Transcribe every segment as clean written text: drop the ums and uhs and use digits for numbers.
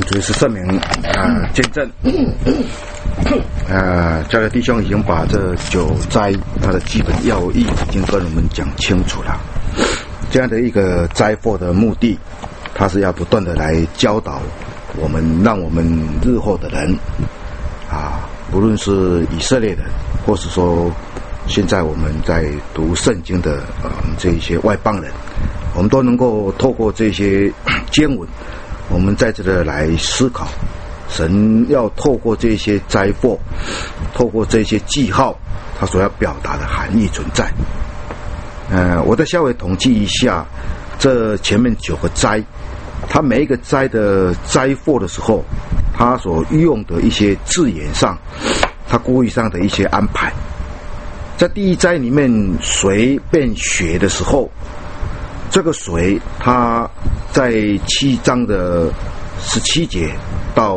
主持圣明见证教的弟兄已经把这9灾它的基本要义已经跟我们讲清楚了。这样的一个灾祸的目的，它是要不断的来教导我们，让我们日后的人不论是以色列人，或是说现在我们在读圣经的这一些外邦人，我们都能够透过这些经文，我们在这里来思考神要透过这些灾祸，透过这些记号，他所要表达的含义存在。我再稍微统计一下这前面9个灾，他每一个灾的灾祸的时候，他所用的一些字眼上，他故意上的一些安排。在第1灾里面，水变血的时候，这个水它在7章的17节到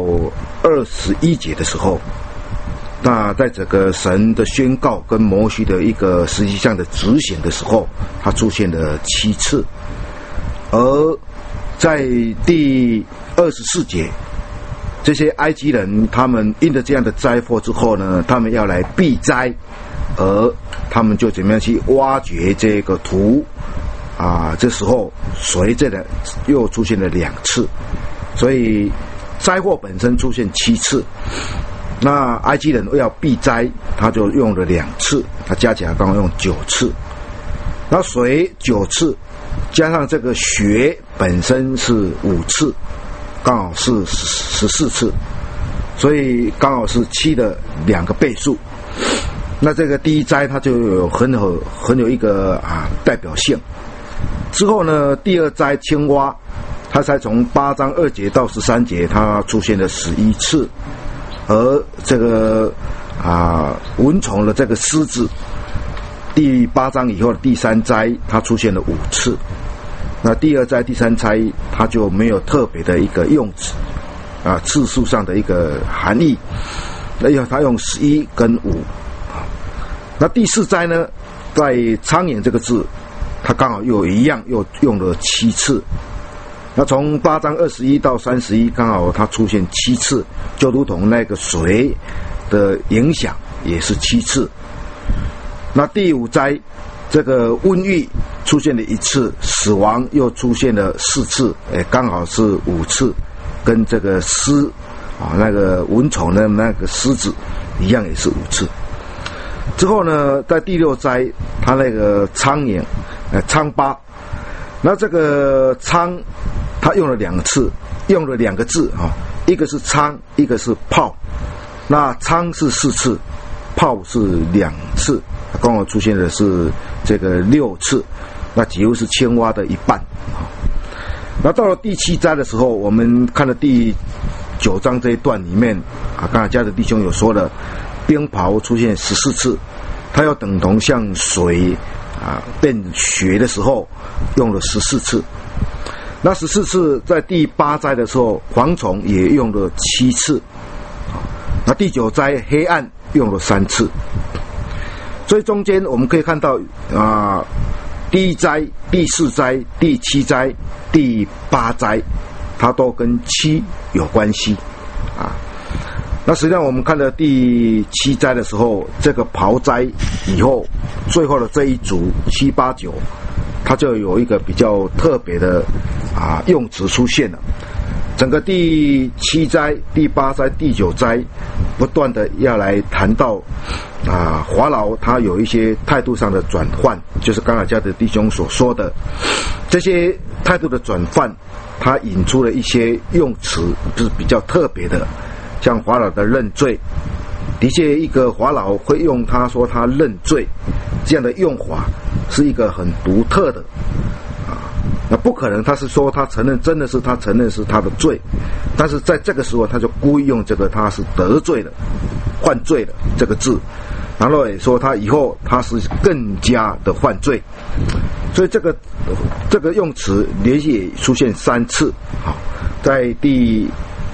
21节的时候，那在整个神的宣告跟摩西的一个实际上的执行的时候，它出现了7次。而在第24节，这些埃及人他们因着这样的灾祸之后呢，他们要来避灾，而他们就怎么样去挖掘这个土这时候水这个又出现了2次，所以灾祸本身出现7次。那埃及人要避灾，他就用了2次，他加起来刚好用9次。那水9次，加上这个血本身是5次，刚好是14次，所以刚好是7的2个倍数。那这个第1灾它就有很有一个代表性。之后呢，第2灾青蛙，它才从8章2节到13节，它出现了11次。而这个蚊虫的这个狮子，第8章以后的第3灾，它出现了5次。那第2灾、第3灾，它就没有特别的一个用词次数上的一个含义。那它用11跟5。那第4灾呢，在苍蝇这个字，它刚好又一样，又用了7次。那从8章21到31，刚好它出现7次，就如同那个水的影响也是7次。那第5灾，这个瘟疫出现了1次，死亡又出现了4次，刚好是5次，跟这个虱那个蚊虫的那个狮子一样，也是5次。之后呢，在第6灾，它那个苍蝇疮疤，那这个疮它用了2次，用了2个字一个是疮，一个是泡。那疮是4次，泡是2次，刚好出现的是这个6次，那几乎是青蛙的1半。那到了第7灾的时候，我们看了第9章这一段里面刚才家的弟兄有说了，冰雹出现14次，它要等同像水变血的时候用了14次。那14次在第8灾的时候，蝗虫也用了7次。那第9灾黑暗用了3次。所以中间我们可以看到第1灾、第4灾、第7灾、第8灾，它都跟7有关系那实际上我们看到第7灾的时候，这个雹灾以后，最后的这一组7、8、9，它就有一个比较特别的用词出现了。整个第7灾、第8灾、第9灾，不断的要来谈到法老他有一些态度上的转换，就是刚才家的弟兄所说的这些态度的转换，他引出了一些用词，就是比较特别的。像法老的认罪，的确一个法老会用他说他认罪这样的用法，是一个很独特的那不可能他是说他承认，真的是他承认是他的罪，但是在这个时候他就故意用这个他是得罪了、犯罪了这个字，然后也说他以后他是更加的犯罪，所以这个用词连续也出现3次在第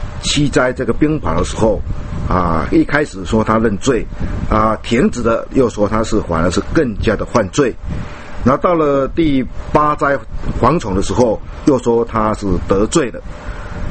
7灾这个冰雹的时候一开始说他认罪停止的又说他是反而是更加的犯罪，然后到了第8灾蝗虫的时候又说他是得罪了，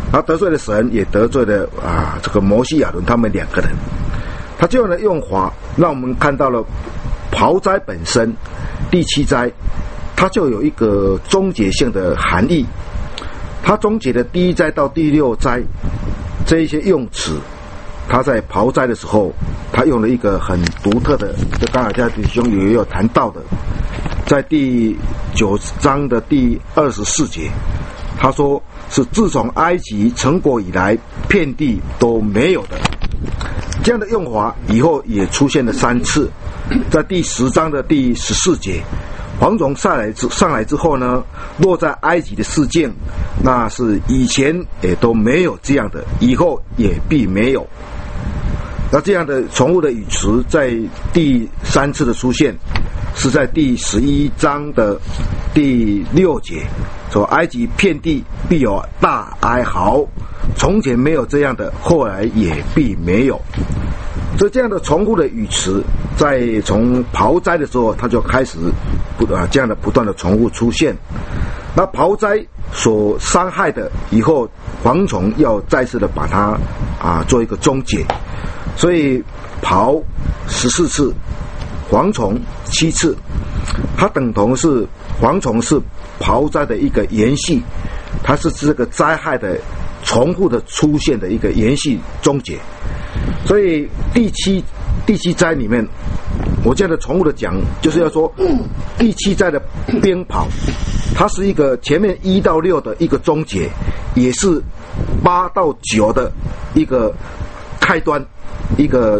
他得罪了神，也得罪了这个摩西亚伦他们两个人。他这样的用法让我们看到了刨灾本身第7灾它就有一个终结性的含义。它终结的第1灾到第6灾这一些用词，他在刨灾的时候他用了一个很独特的，就刚才家弟兄也有谈到的，在第9章的第24节，他说是自从埃及成国以来遍地都没有的。这样的用法以后也出现了3次，在第10章的第14节，蝗虫上来之后呢，落在埃及的事件，那是以前也都没有这样的，以后也必没有。那这样的重复的语词在第3次的出现，是在第11章的第6节，说埃及遍地必有大哀嚎，从前没有这样的，后来也必没有。所以这样的重复的语词，在从刨灾的时候，它就开始这样的不断的重复出现。那刨灾所伤害的，以后蝗虫要再次的把它做一个终结。所以刨14次，蝗虫7次，它等同是蝗虫是刨灾的一个延续，它是这个灾害的重复的出现的一个延续终结。所以第七灾里面，我这样的重复的讲，就是要说第7灾的鞭炮，它是一个前面1到6的一个终结，也是8到9的一个开端，一个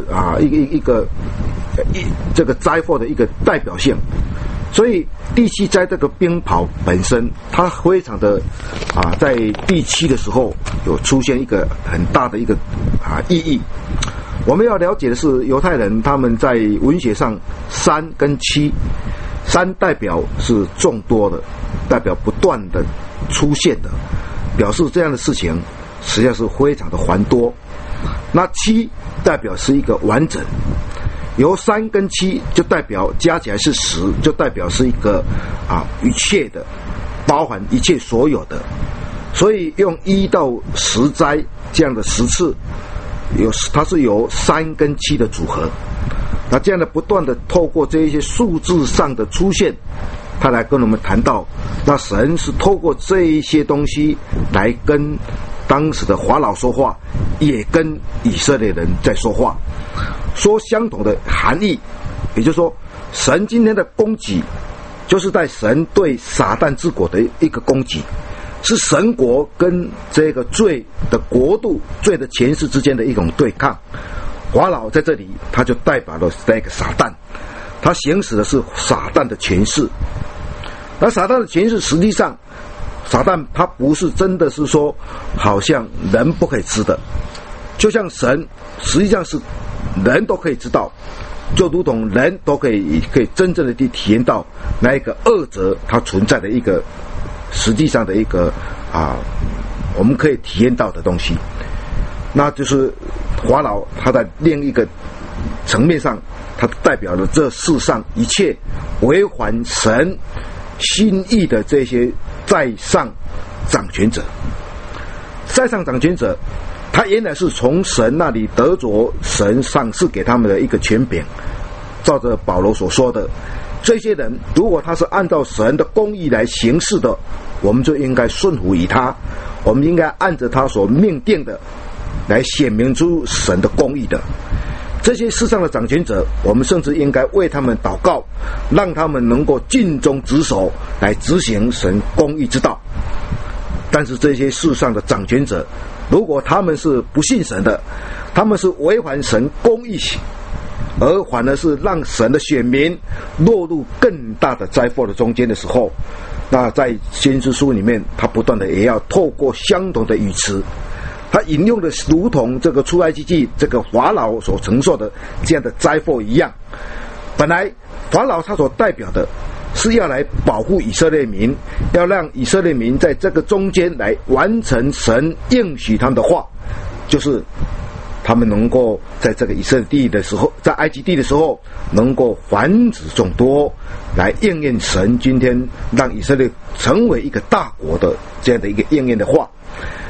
这个灾祸的一个代表性。所以第7灾这个鞭炮本身，它非常的在第7的时候有出现一个很大的一个意义。我们要了解的是，犹太人他们在文学上3跟7，三代表是众多的，代表不断的出现的，表示这样的事情实际上是非常的繁多。那7代表是一个完整，由3跟7就代表加起来是10，就代表是一个一切的，包含一切所有的。所以用1到10灾这样的10次，它是由3跟7的组合。那这样的不断的透过这一些数字上的出现，他来跟我们谈到，那神是透过这一些东西来跟当时的法老说话，也跟以色列人在说话，说相同的含义。也就是说，神今天的攻击就是在神对撒旦之国的一个攻击，是神国跟这个罪的国度、罪的权势之间的一种对抗。法老在这里他就代表了这个撒旦，他行使的是撒旦的权势。而撒旦的权势实际上，撒旦他不是真的是说好像人不可以吃的，就像神实际上是人都可以知道，就如同人都可以真正的去体验到那一个恶者它存在的一个实际上的一个我们可以体验到的东西。那就是法老他在另一个层面上，他代表了这世上一切违反神心意的这些在上掌权者。在上掌权者，他原来是从神那里得着神赏赐给他们的一个权柄。照着保罗所说的，这些人如果他是按照神的公义来行事的，我们就应该顺服于他，我们应该按着他所命定的来显明出神的公义的。这些世上的掌权者，我们甚至应该为他们祷告，让他们能够尽忠职守，来执行神公义之道。但是这些世上的掌权者，如果他们是不信神的，他们是违反神公义，而反而是让神的选民落入更大的灾祸的中间的时候，那在先知书里面，他不断的也要透过相同的语词，他引用的如同这个出埃及记这个法老所承受的这样的灾祸一样。本来法老他所代表的是要来保护以色列民，要让以色列民在这个中间来完成神应许他们的话，就是他们能够在这个以色列地的时候，在埃及地的时候能够繁殖众多，来应验神今天让以色列成为一个大国的这样的一个应验的话。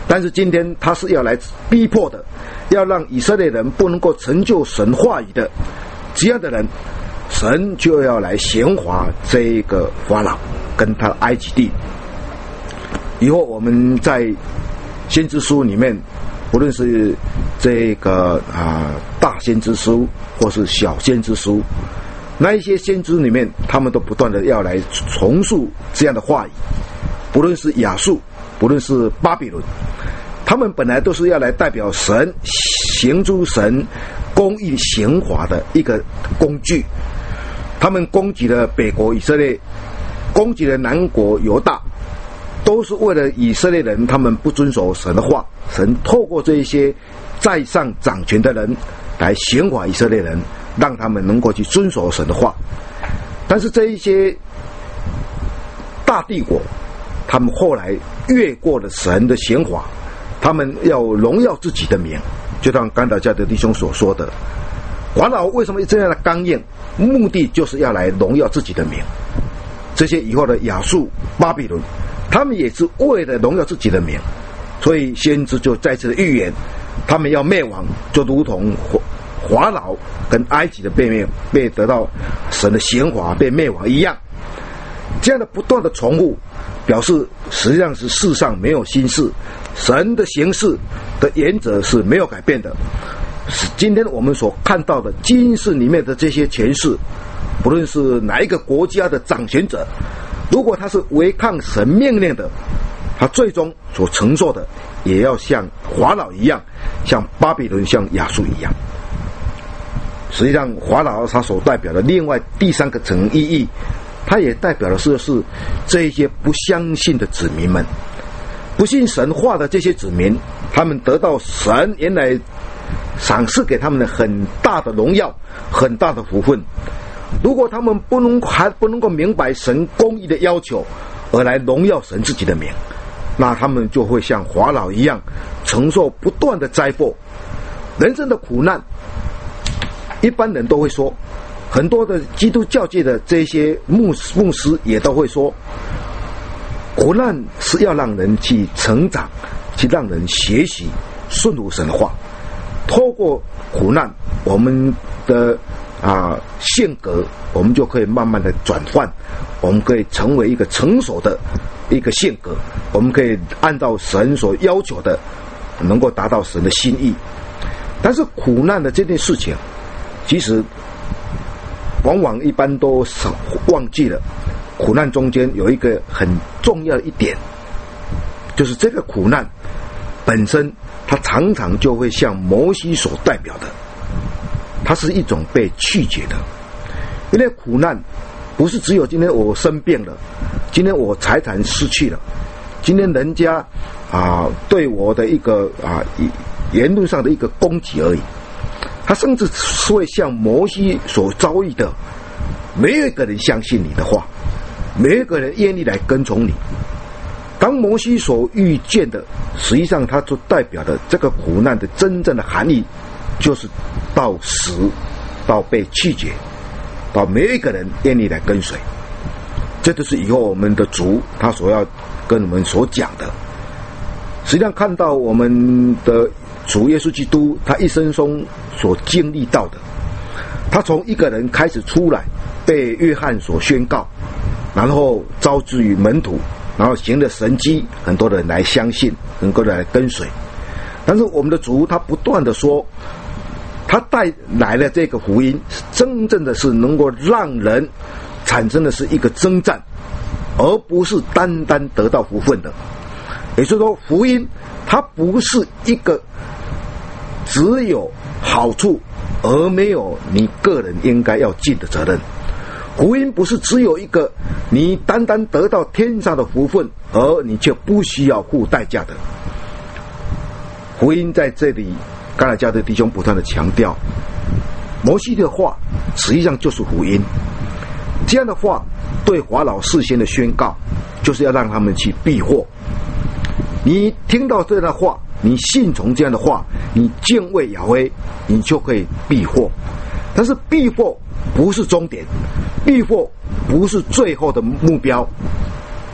但是今天他是要来逼迫的，要让以色列人不能够成就神话语的这样的人，神就要来闲划这个法老跟他埃及地。以后我们在先知书里面，不论是这个大先知书或是小先知书，那一些先知里面，他们都不断的要来重述这样的话语。不论是亚述，不论是巴比伦，他们本来都是要来代表神行诸神公义刑罚的一个工具。他们攻击了北国以色列，攻击了南国犹大，都是为了以色列人他们不遵守神的话，神透过这一些在上掌权的人来刑罚以色列人，让他们能够去遵守神的话。但是这一些大帝国，他们后来越过了神的刑罚，他们要荣耀自己的名，就像甘达加的弟兄所说的，法老为什么这样的刚硬，目的就是要来荣耀自己的名。这些以后的亚述、巴比伦，他们也是为了荣耀自己的名，所以先知就再次的预言，他们要灭亡，就如同法老跟埃及的被得到神的刑罚被灭亡一样。这样的不断的重复，表示实际上是世上没有新事，神的行事的原则是没有改变的。今天我们所看到的今世里面的这些权势，不论是哪一个国家的掌权者，如果他是违抗神命令的，他最终所承受的也要像法老一样，像巴比伦、像亚述一样。实际上法老他所代表的另外第三个层意义，他也代表的是这一些不相信的子民们，不信神话的这些子民，他们得到神原来赏赐给他们的很大的荣耀，很大的福分。如果他们还不能够明白神公义的要求，而来荣耀神自己的名，那他们就会像法老一样，承受不断的灾祸。人生的苦难，一般人都会说，很多的基督教界的这些牧师也都会说，苦难是要让人去成长，去让人学习顺服神的话。透过苦难，我们的性格，我们就可以慢慢的转换，我们可以成为一个成熟的一个性格，我们可以按照神所要求的，能够达到神的心意。但是苦难的这件事情，其实往往一般都忘记了，苦难中间有一个很重要的一点，就是这个苦难本身，它常常就会像摩西所代表的，它是一种被拒绝的。因为苦难不是只有今天我生病了，今天我财产失去了，今天人家对我的一个言论上的一个攻击而已。他甚至是会像摩西所遭遇的，没有一个人相信你的话，没有一个人愿意来跟从你。当摩西所遇见的，实际上它所代表的这个苦难的真正的含义，就是到死，到被拒绝，到没有一个人愿意来跟随。这就是以后我们的主他所要跟我们所讲的。实际上看到我们的主耶稣基督他一生中所经历到的，他从一个人开始出来，被约翰所宣告，然后招致于门徒，然后行了神迹，很多人来相信，能够来跟随。但是我们的主他不断的说，他带来了这个福音，真正的是能够让人产生的是一个征战，而不是单单得到福分的。也就是说，福音它不是一个只有好处而没有你个人应该要尽的责任。福音不是只有一个你单单得到天上的福分，而你却不需要付代价的。福音在这里，甘乃加的弟兄不断的强调，摩西的话实际上就是福音。这样的话对法老事先的宣告，就是要让他们去避祸。你听到这样的话，你信从这样的话，你敬畏亚威，你就可以避祸。但是避祸不是终点，避祸不是最后的目标，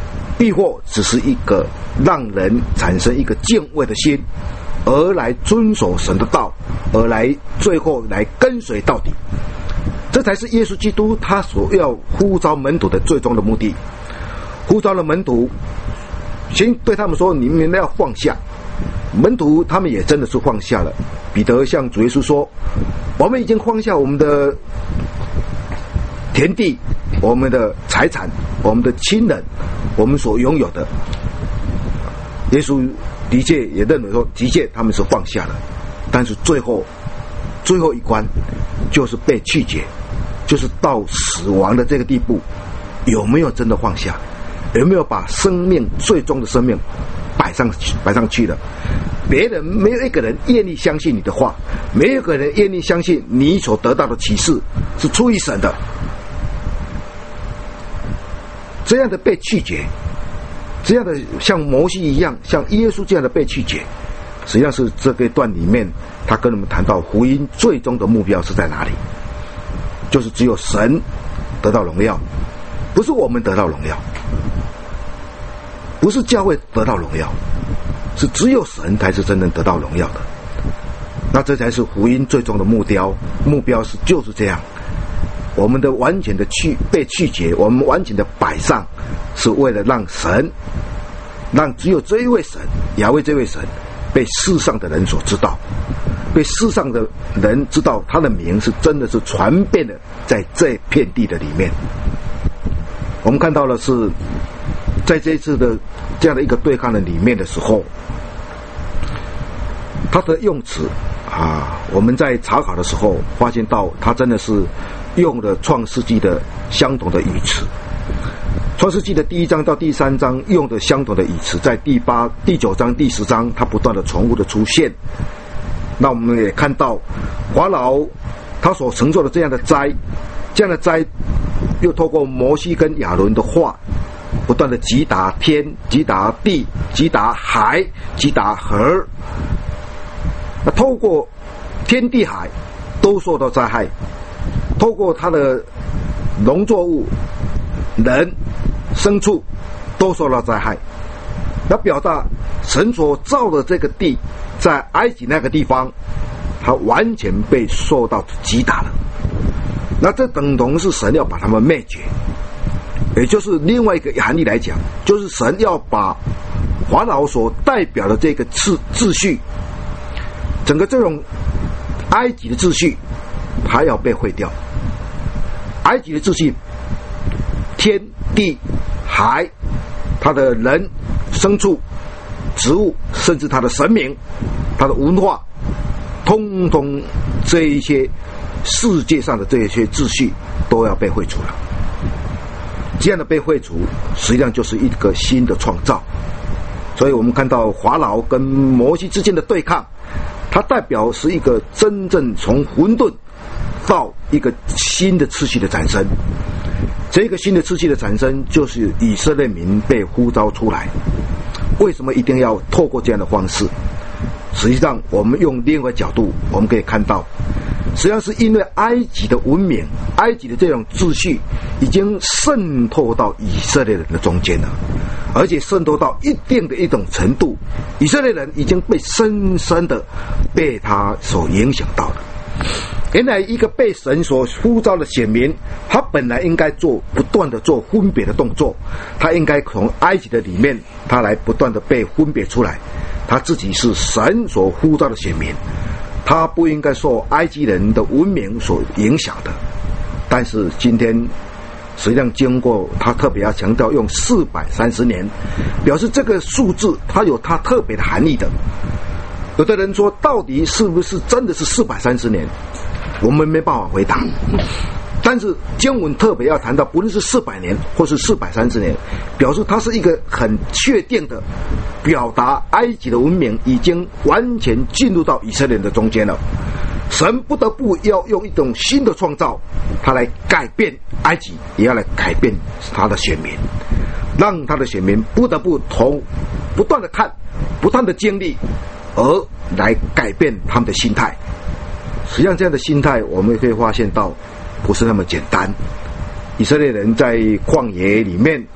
避祸只是一个让人产生一个敬畏的心，而来遵守神的道，而来最后来跟随到底。这才是耶稣基督他所要呼召门徒的最终的目的。呼召了门徒，先对他们说：你们要放下。门徒他们也真的是放下了。彼得向主耶稣说：我们已经放下我们的田地、我们的财产、我们的亲人，我们所拥有的。耶稣的确也认为说，的确他们是放下了，但是最后一关就是被拒绝，就是到死亡的这个地步，有没有真的放下？有没有把生命最终的生命摆上去了？别人没有一个人愿意相信你的话，没有一个人愿意相信你所得到的启示是出于神的。这样的被拒绝，这样的像摩西一样，像耶稣这样的被拒绝，实际上是这个段里面他跟我们谈到福音最终的目标是在哪里，就是只有神得到荣耀，不是我们得到荣耀，不是教会得到荣耀，是只有神才是真正得到荣耀的。那这才是福音最终的目标就是这样。我们的完全的被拒绝，我们完全的摆上，是为了让神，让只有这一位神，雅威这位神被世上的人所知道，被世上的人知道他的名是真的是传遍了在这片地的里面。我们看到的是在这一次的这样的一个对抗的里面的时候，他的用词我们在查考的时候发现到他真的是用了创世纪的相同的语词。创世纪的第1章到第3章用的相同的语词，在第8、第9章、第10章它不断的重复的出现。那我们也看到法老他所承受的这样的灾又透过摩西跟亚伦的话不断的击打天、击打地、击打海、击打河，那透过天地海都受到灾害，透过他的农作物、人、牲畜都受到灾害，那表达神所造的这个地在埃及那个地方它完全被受到击打了。那这等同是神要把他们灭绝，也就是另外一个含义来讲，就是神要把法老所代表的这个秩序，整个这种埃及的秩序它要被毁掉。埃及的秩序，天地海，它的人、牲畜、植物，甚至它的神明、它的文化，通通这一些世界上的这些秩序都要被废除了。这样的被废除实际上就是一个新的创造。所以我们看到法老跟摩西之间的对抗，它代表是一个真正从混沌到一个新的秩序的产生。这个新的秩序的产生就是以色列民被呼召出来。为什么一定要透过这样的方式？实际上我们用另外一个角度我们可以看到，实际上是因为埃及的文明、埃及的这种秩序已经渗透到以色列人的中间了，而且渗透到一定的一种程度，以色列人已经被深深的被他所影响到了。原来一个被神所呼召的选民，他本来应该不断的做分别的动作，他应该从埃及的里面他来不断的被分别出来，他自己是神所呼召的选民，他不应该受埃及人的文明所影响的。但是今天实际上经过他特别要强调用430年，表示这个数字它有它特别的含义的。有的人说到底是不是真的是430年，我们没办法回答。但是经文特别要谈到不论是400年或是430年，表示它是一个很确定的表达，埃及的文明已经完全进入到以色列人的中间了。神不得不要用一种新的创造，他来改变埃及，也要来改变他的选民，让他的选民不得不不断的看、不断的经历，而来改变他们的心态。实际上这样的心态我们可以发现到不是那么简单。以色列人在旷野里面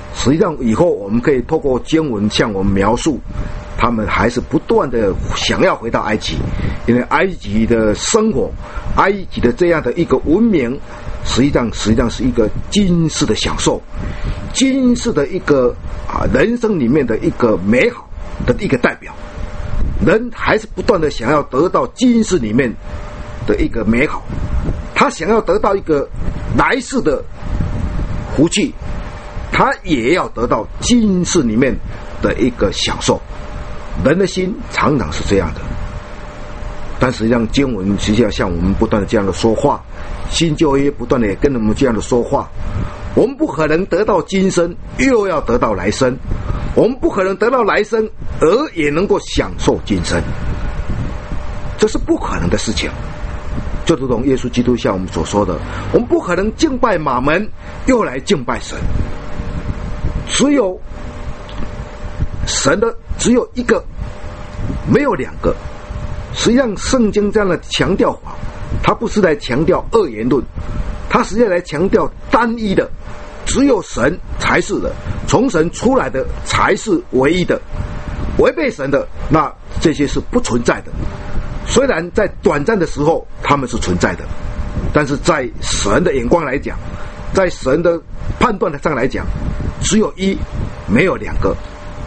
实际上以后我们可以透过经文向我们描述，他们还是不断的想要回到埃及，因为埃及的生活，埃及的这样的一个文明，实际上是一个今世的享受，今世的一个人生里面的一个美好的一个代表。人还是不断的想要得到今世里面的一个美好，他想要得到一个来世的福气，他也要得到今世里面的一个享受。人的心常常是这样的，但实际上经文实际上向我们不断的这样的说话，新旧约不断的也跟我们这样的说话。我们不可能得到今生又要得到来生，我们不可能得到来生而也能够享受今生，这是不可能的事情。就如同耶稣基督像我们所说的，我们不可能敬拜马门又来敬拜神，只有神的只有一个，没有两个。实际上圣经这样的强调法，它不是来强调二元论，它实际上来强调单一的，只有神才是的，从神出来的才是唯一的，违背神的那这些是不存在的。虽然在短暂的时候他们是存在的，但是在神的眼光来讲，在神的判断上来讲，只有一，没有两个。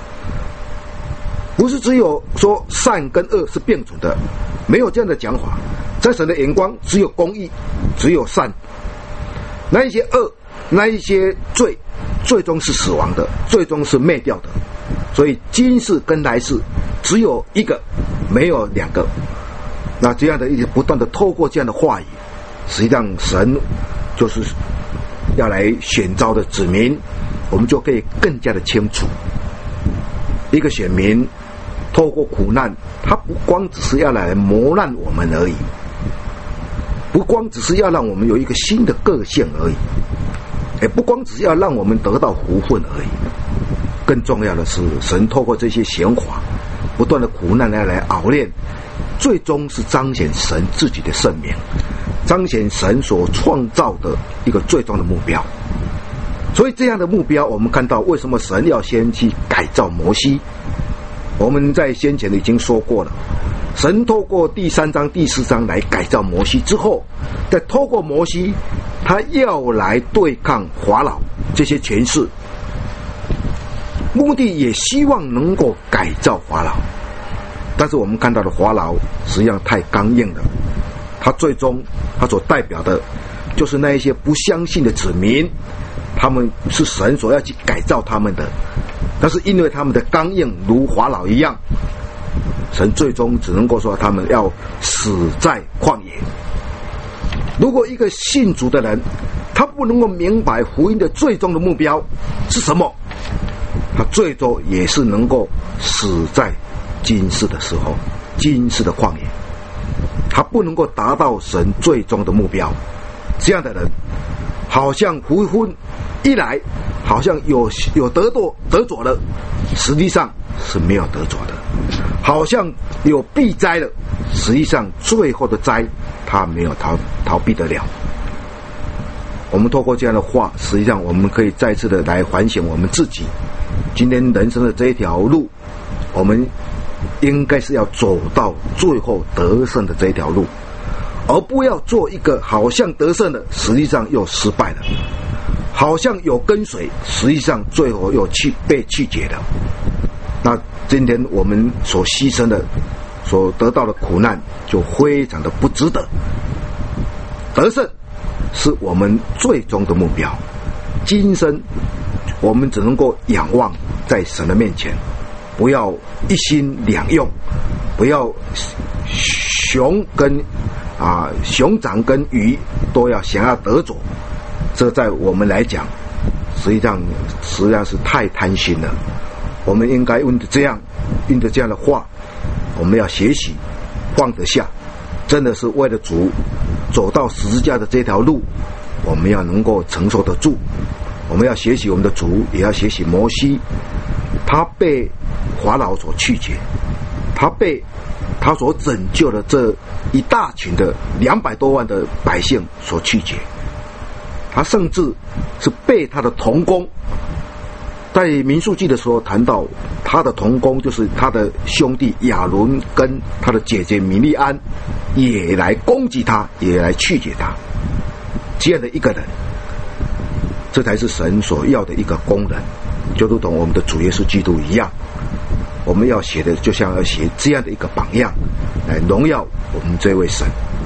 不是只有说善跟恶是并存的，没有这样的讲法。在神的眼光，只有公义，只有善。那一些恶，那一些罪，最终是死亡的，最终是灭掉的。所以今世跟来世只有一个，没有两个。那这样的一直不断的透过这样的话语，实际上神就是要来选召的子民，我们就可以更加的清楚。一个选民透过苦难，他不光只是要来磨难我们而已，不光只是要让我们有一个新的个性而已，也不光只是要让我们得到福分而已。更重要的是，神透过这些显法，不断的苦难来熬炼，最终是彰显神自己的圣名，彰显神所创造的一个最终的目标。所以这样的目标，我们看到为什么神要先去改造摩西。我们在先前已经说过了，神透过第3章第4章来改造摩西之后，再透过摩西，他要来对抗法老这些权势，目的也希望能够改造法老。但是我们看到的法老实际上太刚硬了，他最终他所代表的就是那一些不相信的子民，他们是神所要去改造他们的，但是因为他们的刚硬如法老一样，神最终只能够说他们要死在旷野。如果一个信主的人，他不能够明白福音的最终的目标是什么，他最终也是能够死在今世的时候，今世的旷野，他不能够达到神最终的目标。这样的人好像福分一来，好像有得着了，实际上是没有得着的；好像有避灾了，实际上最后的灾他没有逃避得了。我们透过这样的话，实际上我们可以再次的来反省我们自己，今天人生的这一条路，我们应该是要走到最后得胜的这一条路，而不要做一个好像得胜的，实际上又失败了，好像有跟随，实际上最后又被拒绝了。那今天我们所牺牲的，所得到的苦难就非常的不值得。得胜是我们最终的目标，今生我们只能够仰望在神的面前，不要一心两用，不要熊掌跟鱼都要想要得着，这在我们来讲实际上是太贪心了。我们应该因着这样的话，我们要学习放得下，真的是为了主走到十字架的这条路，我们要能够承受得住。我们要学习我们的主，也要学习摩西，他被法老所拒绝，他被他所拯救的这一大群的200多万的百姓所拒绝，他甚至是被他的同工在民数记的时候谈到他的同工，就是他的兄弟亚伦跟他的姐姐米利安也来攻击他，也来拒绝他，这样的一个人，这才是神所要的一个工人，就如同我们的主耶稣基督一样，我们要写的就像要写这样的一个榜样，来荣耀我们这位神。